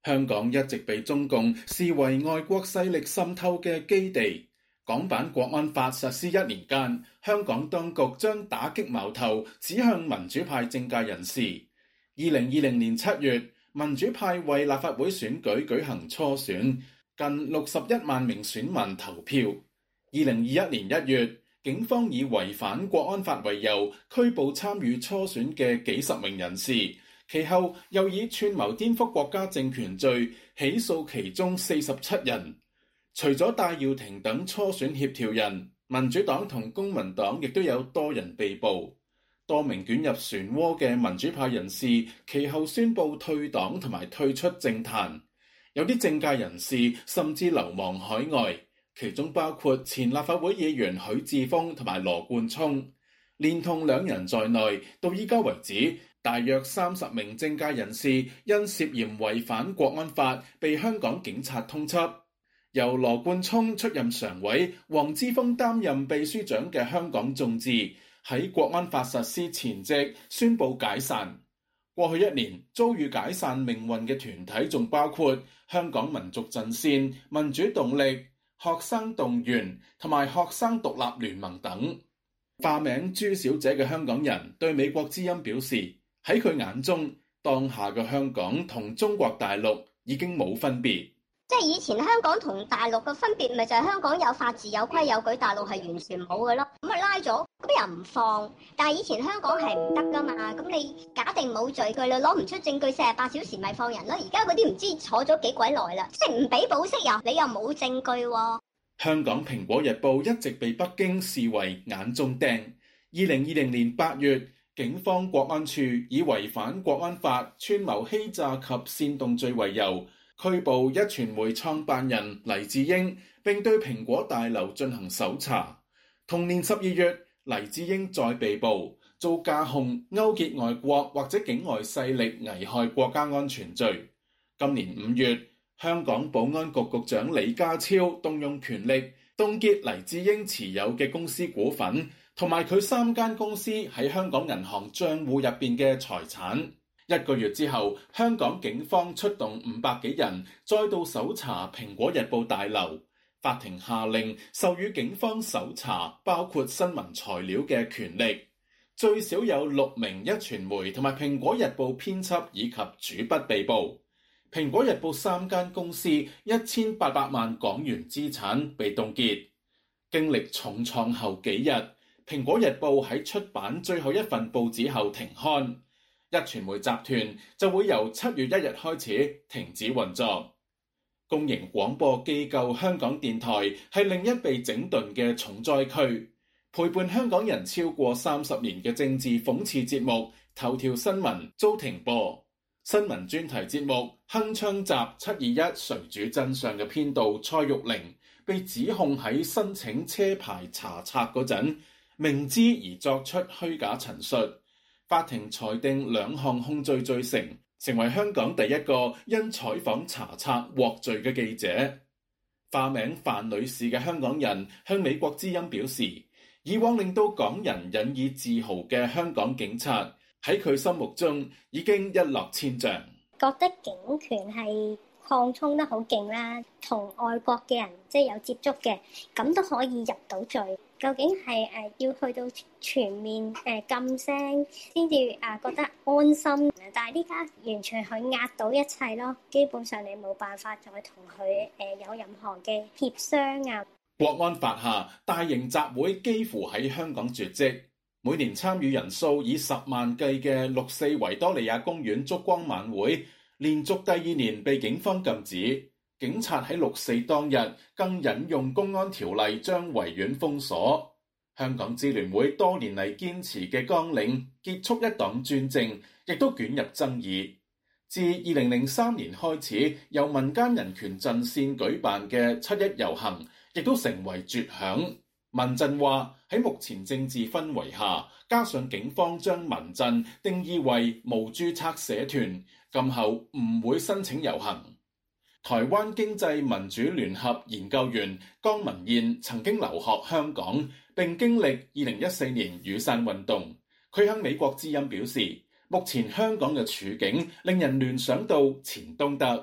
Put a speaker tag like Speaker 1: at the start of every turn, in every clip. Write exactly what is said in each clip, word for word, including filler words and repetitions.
Speaker 1: 香港一直被中共視為外國勢力滲透嘅基地。港版國安法實施一年間，香港當局將打擊矛頭指向民主派政界人士。二零二零年七月，民主派為立法會選舉舉行初選，近六十一萬名選民投票。二零二一年一月，警方以違反國安法為由，拘捕參與初選嘅幾十名人士。其後又以串謀顛覆國家政權罪起訴其中四十七人。除咗戴耀廷等初選協調人，民主黨同公民黨亦都有多人被捕。多名捲入漩渦嘅民主派人士其後宣布退黨同埋退出政壇，有啲政界人士甚至流亡海外，其中包括前立法會議員許智峰同埋羅冠聰，連同兩人在內，到依家為止，大約三十名政界人士因涉嫌違反國安法被香港警察通緝。由羅冠聰出任常委、黃之鋒擔任秘書長嘅香港眾志喺國安法實施前夕宣布解散。過去一年遭遇解散命運嘅團體仲包括香港民族陣線、民主動力、學生動員同埋學生獨立聯盟等。化名朱小姐嘅香港人對美國之音表示，喺佢眼中，當下嘅香港同中國大陸已經冇分別。
Speaker 2: 即係以前香港同大陸嘅分別，咪就係香港有法治、有規有矩，大陸係完全冇嘅咯。咁咪拉咗，咁又唔放。但係以前香港係唔得噶嘛，咁你假定冇罪據啦，攞唔出證據，四十八小時咪放人咯。而家嗰啲唔知坐咗幾鬼耐啦，即係唔俾保釋又，你又冇證據喎。
Speaker 1: 香港蘋果日報一直被北京視為眼中釘。二零二零年八月，警方國安處以違反國安法、串謀欺詐及煽動罪為由，拘捕壹傳媒創辦人黎智英，並對蘋果大樓進行搜查。同年十二月，黎智英再被捕，遭加控勾結外國或者境外勢力危害國家安全罪。今年五月，香港保安局局長李家超動用權力凍結黎智英持有嘅公司股份，同埋佢三間公司喺香港銀行賬戶入邊嘅財產。一個月之後，香港警方出動五百幾人，再度搜查蘋果日報大樓。法庭下令授予警方搜查包括新聞材料嘅權力。最少有六名壹傳媒同埋蘋果日報編輯以及主筆被捕。蘋果日報三間公司一千八百萬港元資產被凍結。經歷重創後幾日，蘋果日報喺出版最後一份報紙後停刊。壹傳媒集團就會由七月一日開始停止運作。公營廣播機構香港電台係另一被整頓嘅重災區，陪伴香港人超過三十年嘅政治諷刺節目《頭條新聞》遭停播。新聞專題節目《鏗鏘集七二一誰主真相》嘅編導蔡玉玲被指控喺申請車牌查冊嗰陣，明知而作出虛假陳述。法庭裁定兩項控罪罪成，成為香港第一個因採訪查冊獲罪嘅記者。化名范女士嘅香港人向美國之音表示，以往令到港人引以自豪嘅香港警察喺佢心目中已經一落千丈，
Speaker 3: 覺得警權係擴充得好勁啦，同外國嘅人即係有接觸嘅，咁都可以入到罪。究竟係誒、呃、要去到全面誒、呃、禁聲先至啊覺得安心，但係呢家完全係壓倒一切咯，基本上你冇辦法再同佢誒有任何嘅協商啊。
Speaker 1: 國安法下，大型集會幾乎喺香港絕跡，每年參與人數以十萬計嘅六四維多利亞公園燭光晚會，連續第二年被警方禁止。警察喺六四當日更引用公安條例將維園封鎖。香港支聯會多年嚟堅持嘅綱領結束一黨專政，亦都捲入爭議。自二零零三年開始，由民間人權陣線舉辦嘅七一遊行，亦都成為絕響。民陣話喺目前政治氛圍下，加上警方將民陣定義為無註冊社團，今後唔會申請遊行。台灣經濟民主聯合研究員江文燕曾經留學香港，並經歷二零一四年雨傘運動。佢向美國之音表示，目前香港嘅處境令人聯想到前東德。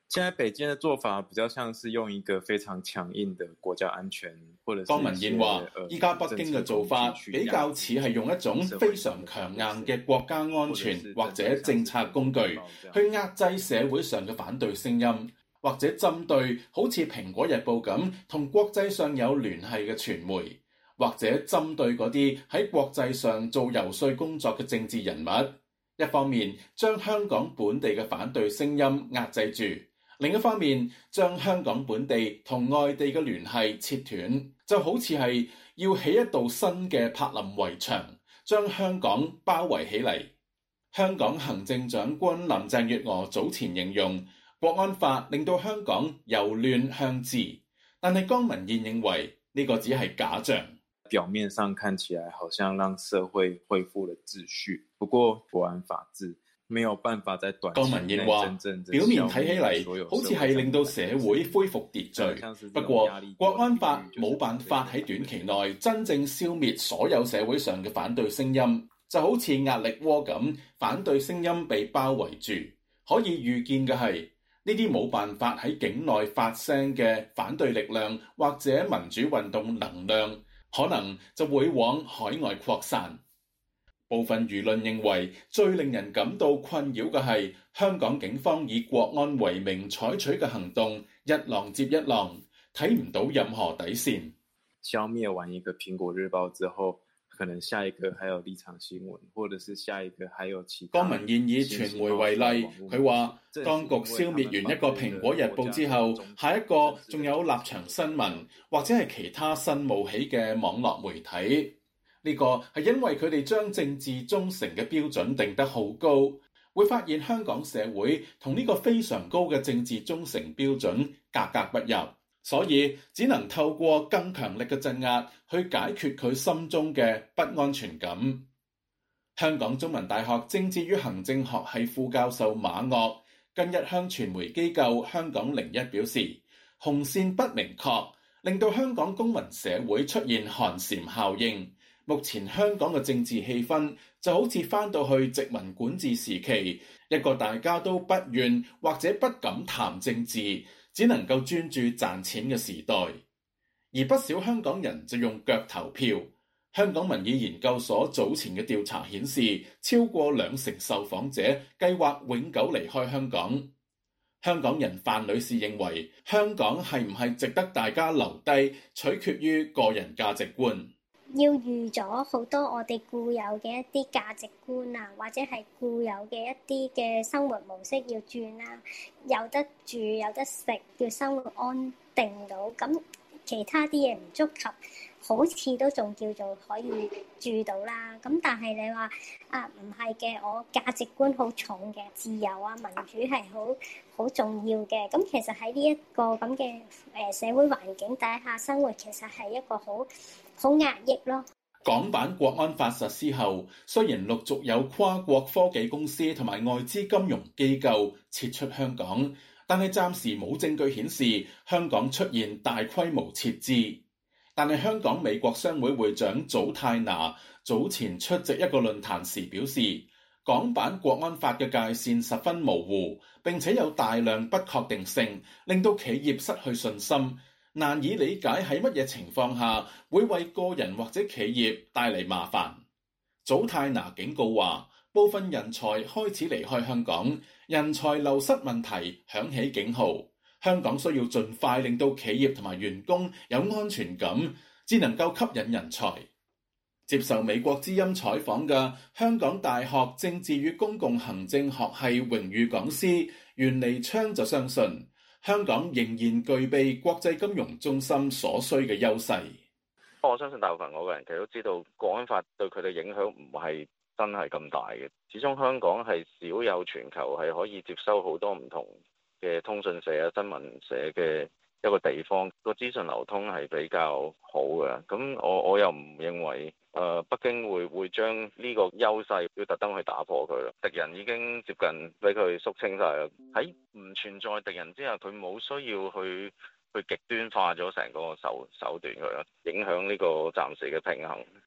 Speaker 4: 現在北京的做法比較像是用一個非常強硬的國家安全，或者是
Speaker 1: 江文燕話：依家北京嘅做法比較似係用一種非常強硬嘅國家安全或者政策工具去壓制社會上嘅反對聲音，或者針對好似《蘋果日報》咁同國際上有聯繫嘅傳媒，或者針對嗰啲喺國際上做游說工作嘅政治人物。一方面將香港本地嘅反對聲音壓制住，另一方面將香港本地同外地嘅聯繫切斷，就好似係要起一道新嘅柏林圍牆，將香港包圍起嚟。香港行政長官林鄭月娥早前形容國安法令到香港由亂向治，但係江文燕認為呢個只係假象。
Speaker 4: 表面上看起來好像讓社會恢復了秩序，不過國安法治沒有辦法在短期內真正
Speaker 1: 表面睇起嚟好似係令到社會恢復秩序，不過國安法冇辦法喺短期內真正消滅所有社會上嘅反對聲音，就好似壓力鍋咁，反對聲音被包圍住。可以預見嘅係呢啲冇辦法喺境內發聲嘅反對力量或者民主運動能量，可能就會往海外擴散。部分輿論認為最令人感到困擾嘅係香港警方以國安為名採取嘅行動一浪接一浪，睇唔到任何底線。
Speaker 4: 消滅完一個蘋果日報之後，可能下一個還有立場新聞，或者是下一個還有其他。
Speaker 1: 江文燕以傳媒為例，佢話當局消滅完一個蘋果日報之後，下一個仲有立場新聞或者係其他新冒起嘅網絡媒體。呢個係因為佢哋將政治忠誠嘅標準定得好高，會發現香港社會同呢個非常高嘅政治忠誠標準格格不入，所以只能透過更強力嘅鎮壓去解決佢心中嘅不安全感。香港中文大學政治與行政學系副教授馬岳近日向傳媒機構香港零一表示，紅線不明確，令到香港公民社會出現寒蟬效應。目前香港嘅政治氣氛就好似返到去殖民管治時期，一個大家都不願或者不敢談政治，只能夠專注賺錢嘅時代。而不少香港人就用腳投票。香港民意研究所早前嘅調查顯示，超過兩成受訪者計劃永久離開香港。香港人范女士認為，香港係唔係值得大家留低，取決於個人價值觀。
Speaker 3: 要預咗好多我哋固有嘅一啲價值觀啊，或者係固有嘅一啲嘅生活模式要轉啦，有得住有得食，叫生活安定到，咁其他啲嘢唔觸及，好似都仲叫做可以住到啦。咁但係你話啊，唔係嘅，我價值觀好重嘅，自由啊民主係好好重要嘅。咁其實喺呢一個咁嘅誒社會環境底下生活，其實係一個好好壓抑咯。
Speaker 1: 港版國安法實施後，雖然陸續有跨國科技公司同埋外資金融機構撤出香港，但係暫時冇證據顯示香港出現大規模撤資。但係香港美國商會會長祖泰拿早前出席一個論壇時表示，港版國安法嘅界線十分模糊，並且有大量不確定性，令到企業失去信心，難以理解喺乜嘢情況下會為個人或者企業帶嚟麻煩。祖泰拿警告話，部分人才開始離開香港，人才流失問題響起警號。香港需要盡快令到企業同埋員工有安全感，至能夠吸引人才。接受美國之音採訪嘅香港大學政治與公共行政學系榮譽講師袁彌昌就相信，香港仍然具備國際金融中心所需嘅優勢。
Speaker 5: 我相信大部分我個人其實都知道，國安法對佢哋影響唔係真係咁大嘅。始終香港係少有全球係可以接收好多唔同嘅通訊社啊、新聞社嘅一個地方，個資訊流通係比較好嘅。咁我我又唔認為誒、呃、北京會會將呢個優勢要特登去打破佢啦。敵人已經接近俾佢肅清晒啦。喺唔存在敵人之下，佢冇需要去去極端化咗成個手手段佢啦，影響呢個暫時嘅平衡。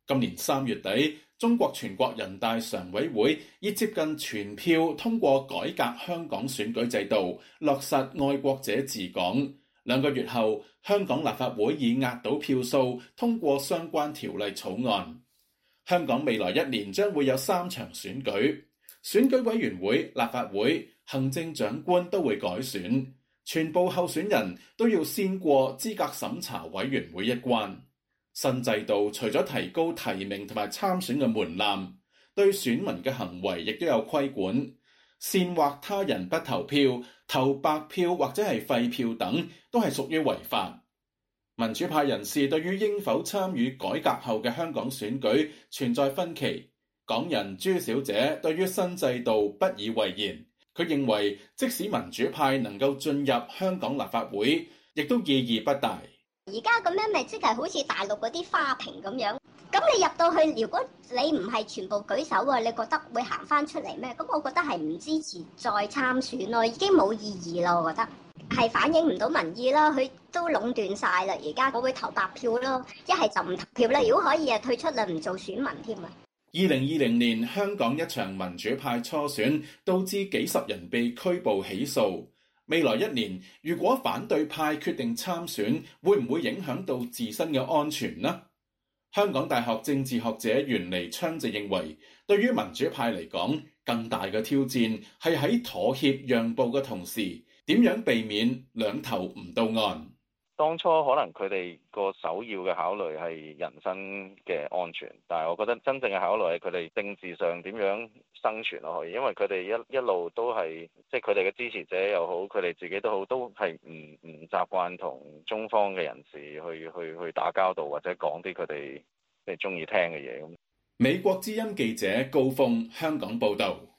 Speaker 1: 今年三月底，中國全國人大常委會以接近全票通過改革香港選舉制度，落實愛國者治港。兩個月後，香港立法會以壓倒票數通過相關條例草案。香港未來一年將會有三場選舉，選舉委員會、立法會、行政長官都會改選，全部候選人都要先過資格審查委員會一關。新制度除咗提高提名同埋參選嘅門檻，對選民嘅行為亦都有規管。煽惑他人不投票、投白票或者係廢票等，都係屬於違法。民主派人士對於應否參與改革後嘅香港選舉存在分歧。港人朱小姐對於新制度不以為然，佢認為即使民主派能夠進入香港立法會，亦都意義不大。
Speaker 2: 而家咁樣咪即係好似大陸嗰啲花瓶咁樣，咁你入到去，如果你唔係全部舉手啊，你覺得會行翻出嚟咩？咁我覺得係唔支持再參選咯，已經冇意義咯，我覺得係反映唔到民意啦，佢都壟斷晒啦。而家我會投白票咯，一係就唔投票啦。如果可以啊，退出啦，唔做選民添啊。
Speaker 1: 二零二零年香港一場民主派初選，導致幾十人被拘捕起訴。未來一年，如果反對派決定參選，會唔會影響到自身嘅安全呢？香港大學政治學者袁彌昌就認為，對於民主派嚟講，更大嘅挑戰係喺妥協讓步嘅同時，點樣避免兩頭唔到岸。
Speaker 5: 當初可能佢哋個首要嘅考慮係人身嘅安全，但係我覺得真正嘅考慮係佢哋政治上點樣生存落去，因為佢哋一一路都係即係佢哋嘅支持者又好，佢哋自己都好，都係唔唔習慣同中方嘅人士去去去打交道，或者講啲佢哋即係中意聽嘅嘢咁。
Speaker 1: 美國之音記者高峰香港報導。